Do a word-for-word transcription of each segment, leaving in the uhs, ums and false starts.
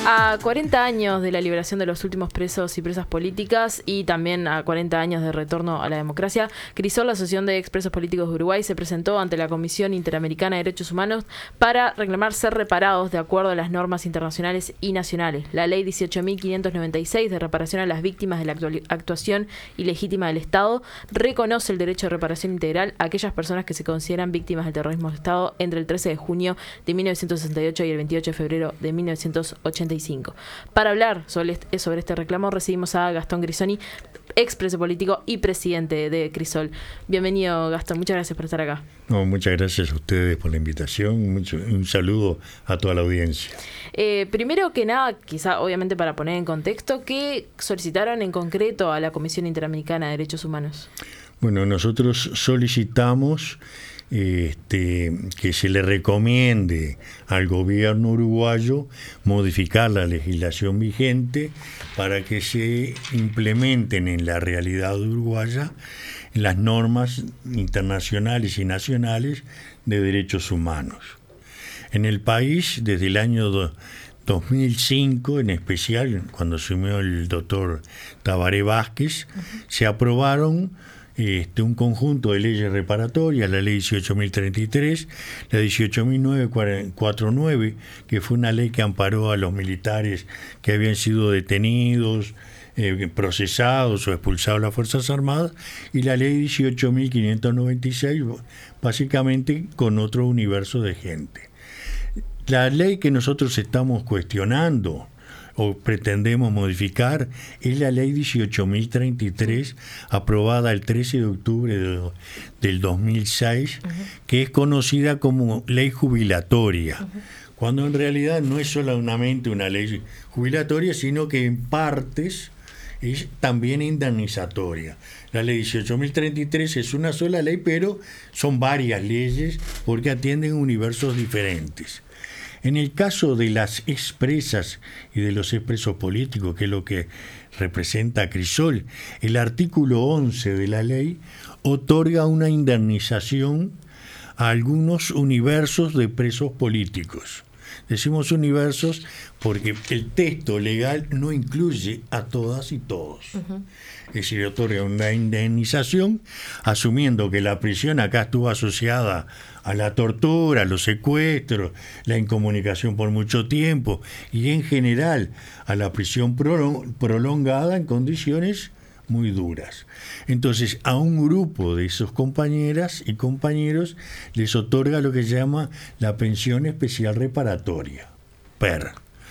A cuarenta años de la liberación de los últimos presos y presas políticas y también a cuarenta años de retorno a la democracia, Crisol, la Asociación de Expresos Políticos de Uruguay, se presentó ante la Comisión Interamericana de Derechos Humanos para reclamar ser reparados de acuerdo a las normas internacionales y nacionales. La Ley dieciocho mil quinientos noventa y seis de reparación a las víctimas de la actuación ilegítima del Estado reconoce el derecho de reparación integral a aquellas personas que se consideran víctimas del terrorismo de Estado entre el trece de junio de mil novecientos sesenta y ocho y el veintiocho de febrero de mil novecientos ochenta y cinco. Para hablar sobre este, sobre este reclamo recibimos a Gastón Grisoni, expreso político y presidente de Crisol. Bienvenido, Gastón, muchas gracias por estar acá. No, muchas gracias a ustedes por la invitación, mucho, un saludo a toda la audiencia. Eh, primero que nada, quizá obviamente para poner en contexto, ¿qué solicitaron en concreto a la Comisión Interamericana de Derechos Humanos? Bueno, nosotros solicitamos Este, que se le recomiende al gobierno uruguayo modificar la legislación vigente para que se implementen en la realidad uruguaya las normas internacionales y nacionales de derechos humanos. En el país, desde el año dos mil cinco, en especial cuando asumió el doctor Tabaré Vázquez, uh-huh. se aprobaron Este, un conjunto de leyes reparatorias, la ley dieciocho mil treinta y tres, la dieciocho mil novecientos cuarenta y nueve, que fue una ley que amparó a los militares que habían sido detenidos, eh, procesados o expulsados de las Fuerzas Armadas, y la ley dieciocho mil quinientos noventa y seis, básicamente con otro universo de gente. La ley que nosotros estamos cuestionando o pretendemos modificar es la ley dieciocho mil treinta y tres, aprobada el trece de octubre de, del dos mil seis, uh-huh. que es conocida como ley jubilatoria, uh-huh. cuando en realidad no es solamente una ley jubilatoria, sino que en partes es también indemnizatoria. La ley dieciocho mil treinta y tres es una sola ley, pero son varias leyes porque atienden universos diferentes. En el caso de las expresas y de los expresos políticos, que es lo que representa a Crisol, el artículo once de la ley otorga una indemnización a algunos universos de presos políticos. Decimos universos porque el texto legal no incluye a todas y todos. Uh-huh. Es decir, otorga una indemnización asumiendo que la prisión acá estuvo asociada a la tortura, a los secuestros, la incomunicación por mucho tiempo y en general a la prisión prolongada en condiciones muy duras. Entonces, a un grupo de esos compañeras y compañeros les otorga lo que se llama la pensión especial reparatoria, P E R.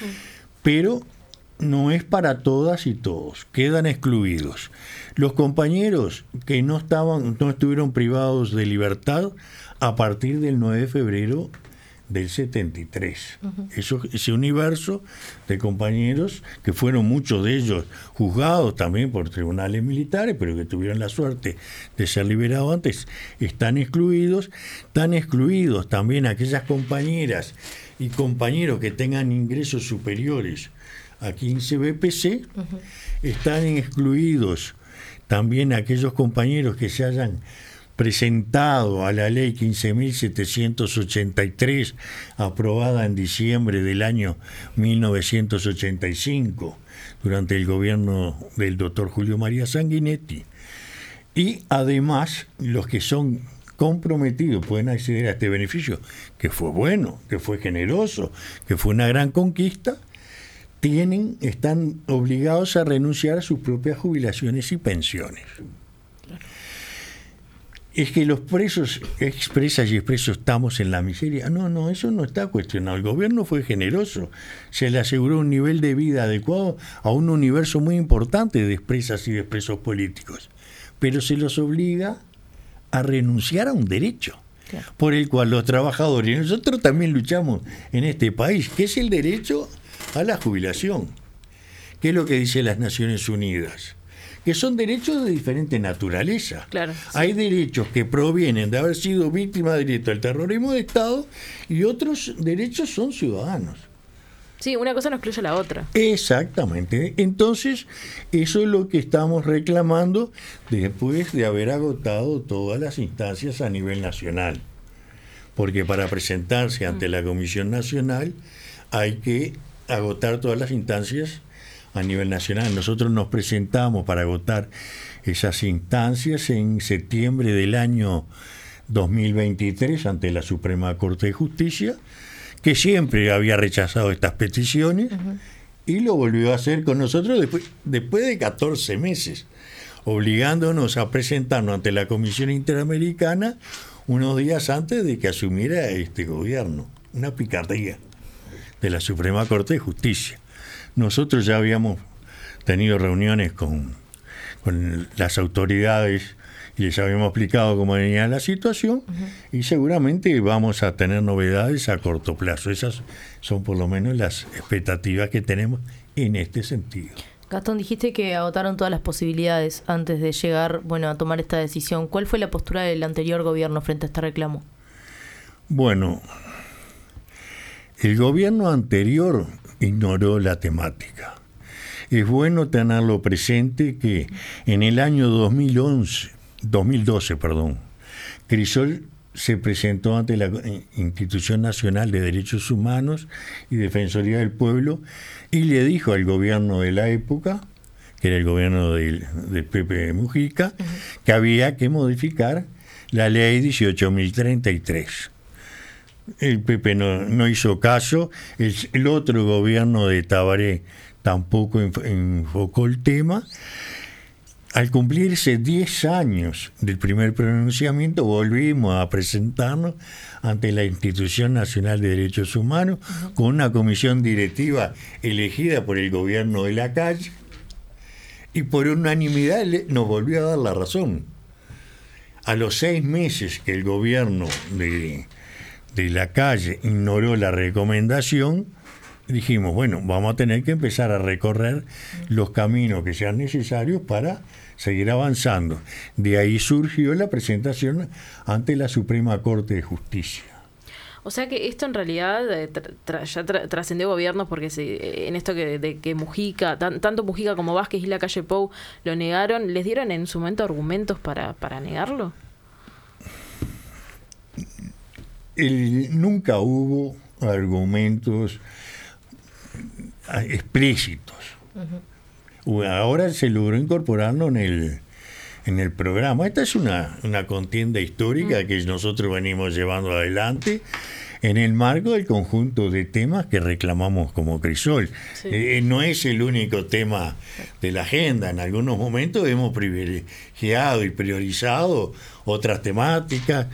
Pero no es para todas y todos, quedan excluidos. Los compañeros que no estaban, no estuvieron privados de libertad a partir del nueve de febrero del setenta y tres. Uh-huh. Eso, ese universo de compañeros, que fueron muchos de ellos juzgados también por tribunales militares, pero que tuvieron la suerte de ser liberados antes, están excluidos. Están excluidos también aquellas compañeras y compañeros que tengan ingresos superiores a quince B P C. Uh-huh. Están excluidos también aquellos compañeros que se hayan presentado a la ley quince mil setecientos ochenta y tres, aprobada en diciembre del año mil novecientos ochenta y cinco, durante el gobierno del doctor Julio María Sanguinetti. Y además, los que son comprometidos pueden acceder a este beneficio, que fue bueno, que fue generoso, que fue una gran conquista, tienen, están obligados a renunciar a sus propias jubilaciones y pensiones. Es que los presos, expresas y expresos, estamos en la miseria. No, no, eso no está cuestionado. El gobierno fue generoso. Se le aseguró un nivel de vida adecuado a un universo muy importante de expresas y de expresos políticos. Pero se los obliga a renunciar a un derecho, claro, por el cual los trabajadores, y nosotros también luchamos en este país, que es el derecho a la jubilación. ¿Qué es lo que dice las Naciones Unidas? Que son derechos de diferente naturaleza. Claro, sí. Hay derechos que provienen de haber sido víctima directa del terrorismo de Estado y otros derechos son ciudadanos. Sí, una cosa no excluye a la otra. Exactamente. Entonces, eso es lo que estamos reclamando después de haber agotado todas las instancias a nivel nacional. Porque para presentarse ante la Comisión Nacional hay que agotar todas las instancias a nivel nacional. Nosotros nos presentamos para agotar esas instancias en septiembre del año dos mil veintitrés ante la Suprema Corte de Justicia, que siempre había rechazado estas peticiones, uh-huh. y lo volvió a hacer con nosotros después, después de catorce meses, obligándonos a presentarnos ante la Comisión Interamericana unos días antes de que asumiera este gobierno. Una picardía de la Suprema Corte de Justicia. Nosotros ya habíamos tenido reuniones con, con las autoridades y les habíamos explicado cómo venía la situación, uh-huh. y seguramente vamos a tener novedades a corto plazo. Esas son por lo menos las expectativas que tenemos en este sentido. Gastón, dijiste que agotaron todas las posibilidades antes de llegar, bueno, a tomar esta decisión. ¿Cuál fue la postura del anterior gobierno frente a este reclamo? Bueno, el gobierno anterior ignoró la temática. Es bueno tenerlo presente que en el año dos mil once, dos mil doce, perdón, Crisol se presentó ante la Institución Nacional de Derechos Humanos y Defensoría del Pueblo y le dijo al gobierno de la época, que era el gobierno de, de Pepe Mujica, uh-huh. que había que modificar la ley dieciocho mil treinta y tres. El Pepe no, no hizo caso, el, el otro gobierno de Tabaré tampoco enfocó el tema. Al cumplirse diez años del primer pronunciamiento, volvimos a presentarnos ante la Institución Nacional de Derechos Humanos, uh-huh. con una comisión directiva elegida por el gobierno de Lacalle, y por unanimidad nos volvió a dar la razón. A los seis meses que el gobierno de, de Lacalle ignoró la recomendación, dijimos, bueno, vamos a tener que empezar a recorrer los caminos que sean necesarios para seguir avanzando. De ahí surgió la presentación ante la Suprema Corte de Justicia. O sea que esto en realidad tra- tra- ya tra- trascendió gobiernos, porque se, en esto que, de que Mujica, tan, tanto Mujica como Vázquez y Lacalle Pou lo negaron, ¿les dieron en su momento argumentos para, para negarlo? El, nunca hubo argumentos explícitos. Uh-huh. Ahora se logró incorporarlo en el en el programa. Esta es una, una contienda histórica uh-huh. que nosotros venimos llevando adelante en el marco del conjunto de temas que reclamamos como Crisol. Sí. Eh, no es el único tema de la agenda. En algunos momentos hemos privilegiado y priorizado otras temáticas.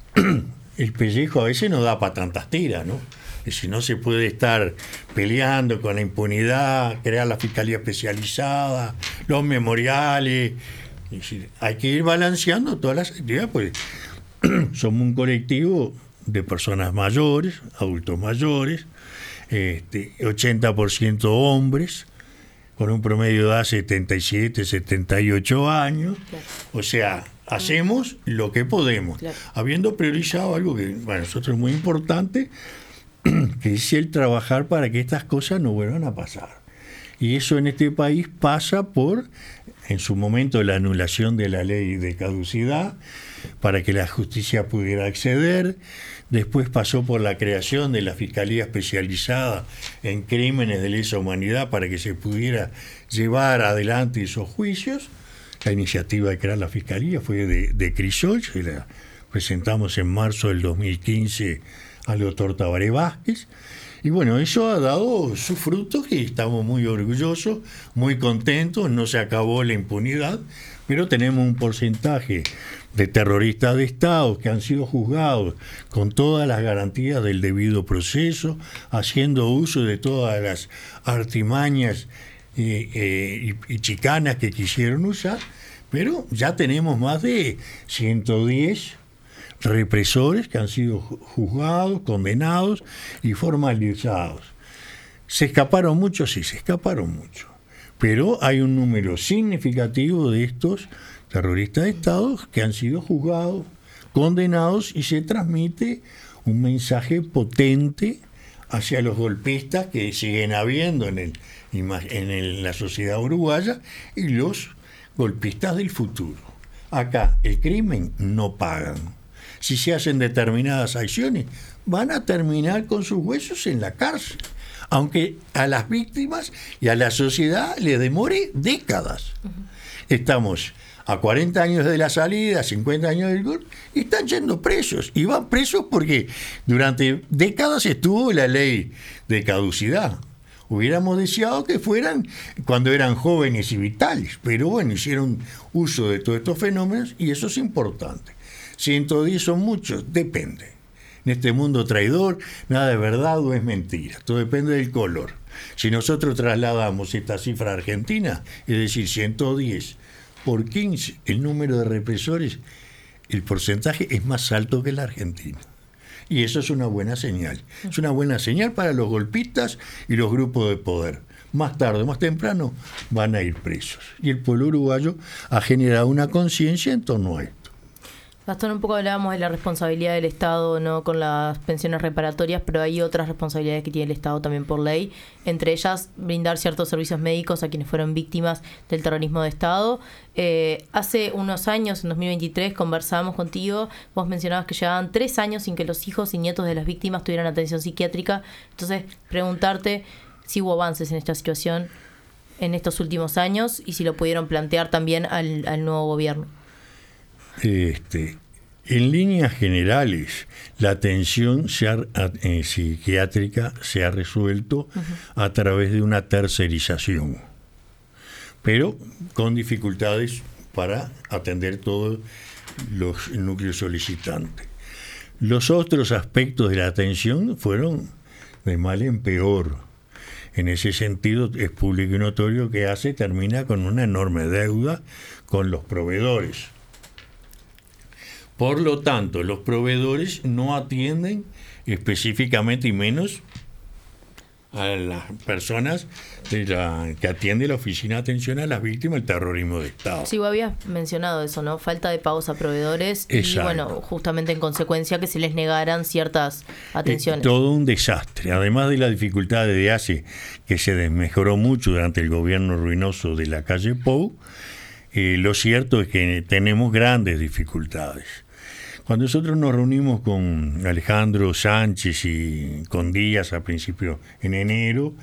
El pellejo a veces no da para tantas tiras, ¿no? Si no se puede estar peleando con la impunidad, crear la fiscalía especializada, los memoriales. Es decir, hay que ir balanceando todas las actividades, pues somos un colectivo de personas mayores, adultos mayores, este, ochenta por ciento hombres, con un promedio de edad setenta y siete, setenta y ocho años. Claro. O sea, hacemos lo que podemos, claro. habiendo priorizado algo que para nosotros es muy importante, que es el trabajar para que estas cosas no vuelvan a pasar. Y eso en este país pasa por, en su momento, la anulación de la ley de caducidad, para que la justicia pudiera acceder. Después pasó por la creación de la Fiscalía Especializada en Crímenes de Lesa Humanidad, para que se pudiera llevar adelante esos juicios. La iniciativa de crear la Fiscalía fue de, de Crisol, que la presentamos en marzo del dos mil quince al doctor Tabaré Vázquez, y bueno, eso ha dado sus frutos y estamos muy orgullosos, muy contentos. No se acabó la impunidad, pero tenemos un porcentaje de terroristas de Estado que han sido juzgados con todas las garantías del debido proceso, haciendo uso de todas las artimañas eh, eh, y, y chicanas que quisieron usar, pero ya tenemos más de ciento diez represores que han sido juzgados, condenados y formalizados. ¿Se escaparon muchos? Sí, se escaparon muchos. Pero hay un número significativo de estos terroristas de Estado que han sido juzgados, condenados, y se transmite un mensaje potente hacia los golpistas que siguen habiendo en, el, en el, la sociedad uruguaya y los golpistas del futuro. Acá el crimen no pagan. Si se hacen determinadas acciones, van a terminar con sus huesos en la cárcel. aunque a las víctimas y a la sociedad le demore décadas. Uh-huh. Estamos a cuarenta años de la salida, cincuenta años del golpe, y están yendo presos. Y van presos porque durante décadas estuvo la ley de caducidad. Hubiéramos deseado que fueran cuando eran jóvenes y vitales, pero bueno, hicieron uso de todos estos fenómenos y eso es importante. ciento diez son muchos, depende. En este mundo traidor, nada de verdad o es mentira, todo depende del color. Si nosotros trasladamos esta cifra a Argentina, es decir, ciento diez por quince, el número de represores, el porcentaje es más alto que la Argentina. Y eso es una buena señal. Es una buena señal para los golpistas y los grupos de poder. Más tarde o más temprano van a ir presos. Y el pueblo uruguayo ha generado una conciencia en torno a esto. Gastón, un poco hablábamos de la responsabilidad del Estado, ¿no?, con las pensiones reparatorias, pero hay otras responsabilidades que tiene el Estado también por ley, entre ellas brindar ciertos servicios médicos a quienes fueron víctimas del terrorismo de Estado. Eh, hace unos años, en dos mil veintitrés, conversábamos contigo, vos mencionabas que llevaban tres años sin que los hijos y nietos de las víctimas tuvieran atención psiquiátrica. Entonces, preguntarte si hubo avances en esta situación en estos últimos años y si lo pudieron plantear también al, al nuevo gobierno. Este, en líneas generales, la atención se ha, eh, psiquiátrica se ha resuelto uh-huh. a través de una tercerización, pero con dificultades para atender todos los núcleos solicitantes. Los otros aspectos de la atención fueron de mal en peor. En ese sentido, es público y notorio que ACE termina con una enorme deuda con los proveedores. Por lo tanto, los proveedores no atienden específicamente y menos a las personas de la, que atiende la Oficina de Atención a las Víctimas del Terrorismo de Estado. Sí, vos habías mencionado eso, ¿no? Falta de pagos a proveedores. Exacto. Y, bueno, justamente en consecuencia que se les negaran ciertas atenciones. Es todo un desastre. Además de la dificultad de ACE, que se desmejoró mucho durante el gobierno ruinoso de la calle Pou, eh, lo cierto es que tenemos grandes dificultades. Cuando nosotros nos reunimos con Alejandro Sánchez y con Díaz a principios en enero,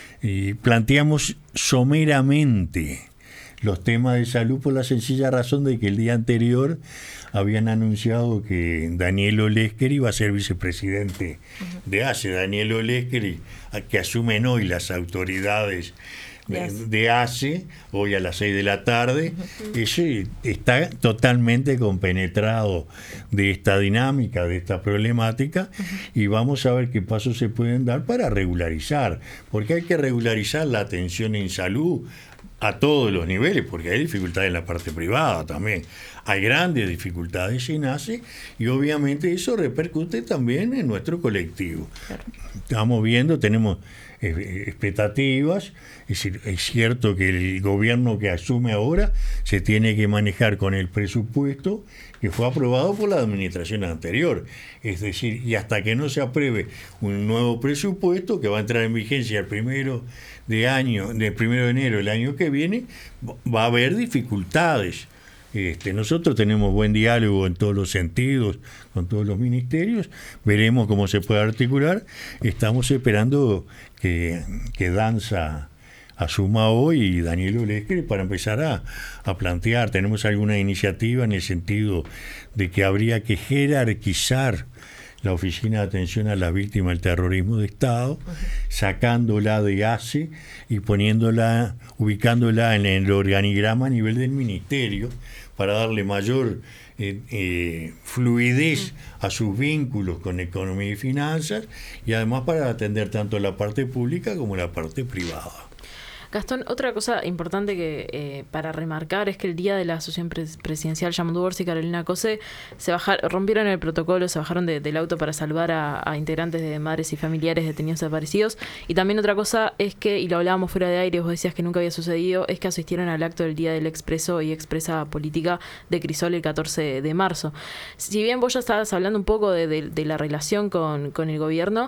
y planteamos someramente los temas de salud por la sencilla razón de que el día anterior habían anunciado que Daniel Olesker iba a ser vicepresidente uh-huh. de ACE. Daniel Olesker, que asumen hoy las autoridades de, de ACE, hoy a las seis de la tarde, uh-huh. ese está totalmente compenetrado de esta dinámica, de esta problemática, uh-huh. y vamos a ver qué pasos se pueden dar para regularizar, porque hay que regularizar la atención en salud a todos los niveles, porque hay dificultades en la parte privada también. Hay grandes dificultades en ACE y obviamente eso repercute también en nuestro colectivo. Claro. Estamos viendo, tenemos eh, expectativas, es decir, es cierto que el gobierno que asume ahora se tiene que manejar con el presupuesto que fue aprobado por la administración anterior. Es decir, y hasta que no se apruebe un nuevo presupuesto que va a entrar en vigencia el primero de año, del primero de enero del año que viene, va a haber dificultades. Este, nosotros tenemos buen diálogo en todos los sentidos con todos los ministerios, veremos cómo se puede articular. Estamos esperando que, que Danza asuma hoy y Daniel Olesker para empezar a, a plantear. Tenemos alguna iniciativa en el sentido de que habría que jerarquizar la Oficina de Atención a las Víctimas del Terrorismo de Estado, uh-huh. sacándola de ACE y poniéndola, ubicándola en el organigrama a nivel del ministerio para darle mayor eh, eh, fluidez uh-huh. a sus vínculos con economía y finanzas y además para atender tanto la parte pública como la parte privada. Gastón, otra cosa importante que eh, para remarcar es que el día de la asociación pres- presidencial, Yamandu Borsi y Carolina Cose se bajaron, rompieron el protocolo, se bajaron de, del auto para salvar a, a integrantes de madres y familiares detenidos desaparecidos. Y también otra cosa es que, y lo hablábamos fuera de aire, vos decías que nunca había sucedido, es que asistieron al acto del Día del Expreso y Expresa Política de Crisol el catorce de marzo. Si bien vos ya estabas hablando un poco de, de, de la relación con, con el gobierno,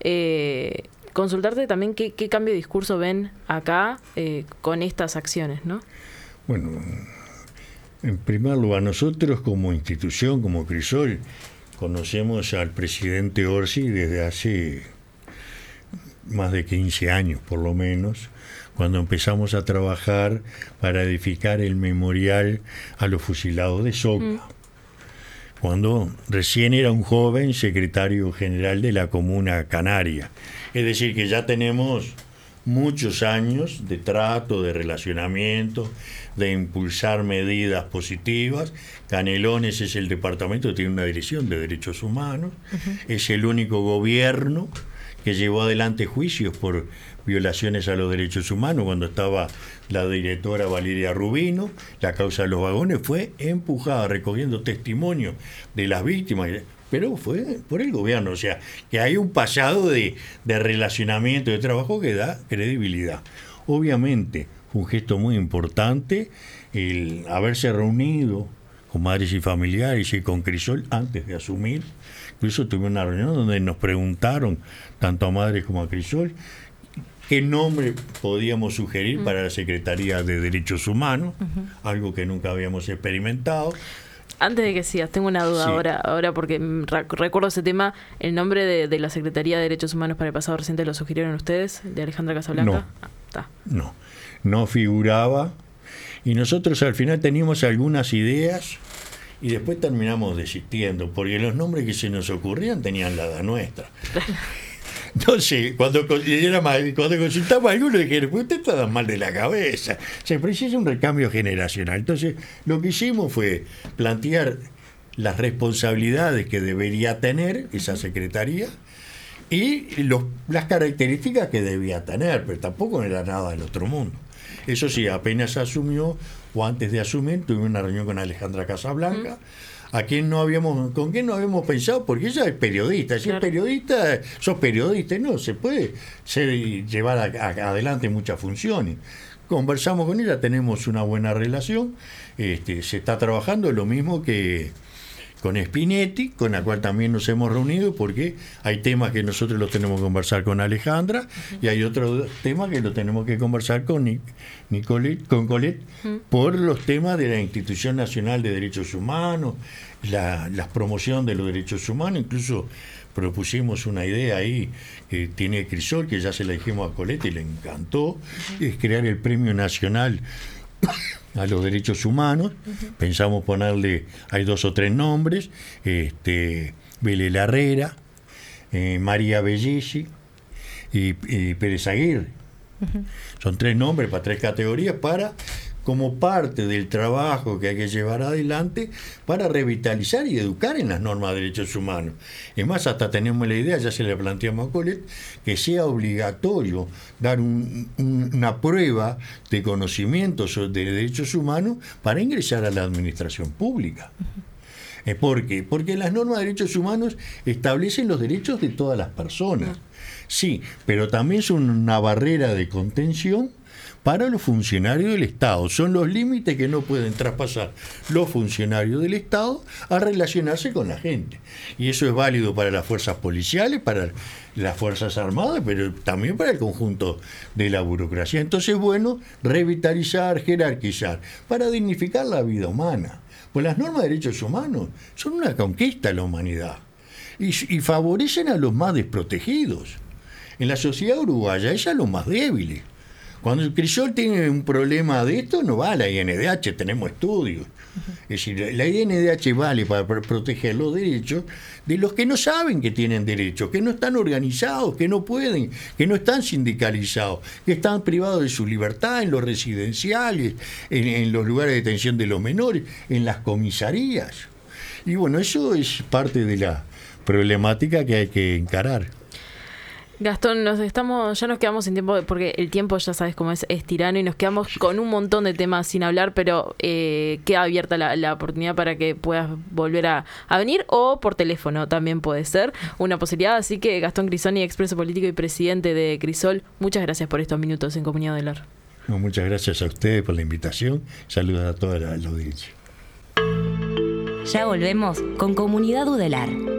eh, consultarte también qué, qué cambio de discurso ven acá eh, con estas acciones, ¿no? Bueno, en primer lugar, nosotros como institución, como Crisol, conocemos al presidente Orsi desde hace más de quince años por lo menos, cuando empezamos a trabajar para edificar el memorial a los fusilados de Soca. Mm. Cuando recién era un joven secretario general de la Comuna Canaria. Es decir, que ya tenemos muchos años de trato, de relacionamiento, de impulsar medidas positivas. Canelones es el departamento que tiene una dirección de derechos humanos. Uh-huh. Es el único gobierno que llevó adelante juicios por violaciones a los derechos humanos. Cuando estaba la directora Valeria Rubino, la causa de los vagones fue empujada, recogiendo testimonio de las víctimas, pero fue por el gobierno. O sea, que hay un pasado de, de relacionamiento, de trabajo que da credibilidad. Obviamente, fue un gesto muy importante el haberse reunido con madres y familiares y con Crisol antes de asumir. Incluso tuve una reunión donde nos preguntaron, tanto a madres como a Crisol, qué nombre podíamos sugerir uh-huh. para la Secretaría de Derechos Humanos, uh-huh. algo que nunca habíamos experimentado. Antes de que sigas, tengo una duda sí. ahora, ahora porque recuerdo ese tema. ¿El nombre de, de la Secretaría de Derechos Humanos para el pasado reciente lo sugirieron ustedes, de Alejandra Casablanca? No, ah, está. no, no figuraba. Y nosotros al final teníamos algunas ideas y después terminamos desistiendo, porque los nombres que se nos ocurrían tenían la edad nuestra. Entonces, cuando, cuando consultamos a alguno, dijeron, pues usted está mal de la cabeza. Se precisa un recambio generacional. Entonces, lo que hicimos fue plantear las responsabilidades que debería tener esa secretaría y los, las características que debía tener, pero tampoco no era nada del otro mundo. Eso sí, apenas asumió, o antes de asumir, tuve una reunión con Alejandra Casablanca, mm. a quien no habíamos, con quien no habíamos pensado, porque ella es periodista. Si claro. es periodista, sos periodista, no, se puede ser, llevar a, a, adelante muchas funciones. Conversamos con ella, tenemos una buena relación, este, se está trabajando lo mismo que con Spinetti, con la cual también nos hemos reunido, porque hay temas que nosotros los tenemos que conversar con Alejandra, uh-huh. y hay otros temas que los tenemos que conversar con Nicolette, con Colette, uh-huh. por los temas de la Institución Nacional de Derechos Humanos, la, la promoción de los derechos humanos. Incluso propusimos una idea ahí que tiene Crisol, que ya se la dijimos a Colette y le encantó, uh-huh. es crear el Premio Nacional a los derechos humanos. Uh-huh. Pensamos ponerle, hay dos o tres nombres, este Vélez Larrera, eh, María Bellisi y, y Pérez Aguirre. Uh-huh. Son tres nombres para tres categorías, para como parte del trabajo que hay que llevar adelante para revitalizar y educar en las normas de derechos humanos. Es más, hasta tenemos la idea, ya se le planteamos a Colette, que sea obligatorio dar un, un, una prueba de conocimientos de derechos humanos para ingresar a la administración pública. Uh-huh. ¿Por qué? Porque las normas de derechos humanos establecen los derechos de todas las personas. Uh-huh. Sí, pero también son una barrera de contención para los funcionarios del Estado. Son los límites que no pueden traspasar los funcionarios del Estado a relacionarse con la gente. Y eso es válido para las fuerzas policiales, para las Fuerzas Armadas, pero también para el conjunto de la burocracia. Entonces, bueno, revitalizar, jerarquizar, para dignificar la vida humana. Pues las normas de derechos humanos son una conquista de la humanidad y, y favorecen a los más desprotegidos. En la sociedad uruguaya, es a los más débiles. Cuando el Crisol tiene un problema de esto, no va a la I N D H, tenemos estudios. Uh-huh. Es decir, la I N D H vale para proteger los derechos de los que no saben que tienen derechos, que no están organizados, que no pueden, que no están sindicalizados, que están privados de su libertad en los residenciales, en, en los lugares de detención de los menores, en las comisarías. Y bueno, eso es parte de la problemática que hay que encarar. Gastón, nos estamos, ya nos quedamos sin tiempo, porque el tiempo, ya sabes cómo es, es tirano, y nos quedamos con un montón de temas sin hablar, pero eh, queda abierta la, la oportunidad para que puedas volver a, a venir, o por teléfono también puede ser una posibilidad. Así que Gastón Grisoni, expreso político y presidente de Crisol, muchas gracias por estos minutos en Comunidad Udelar. No, muchas gracias a ustedes por la invitación. Saludos a toda la, la audiencia. Ya volvemos con Comunidad Udelar.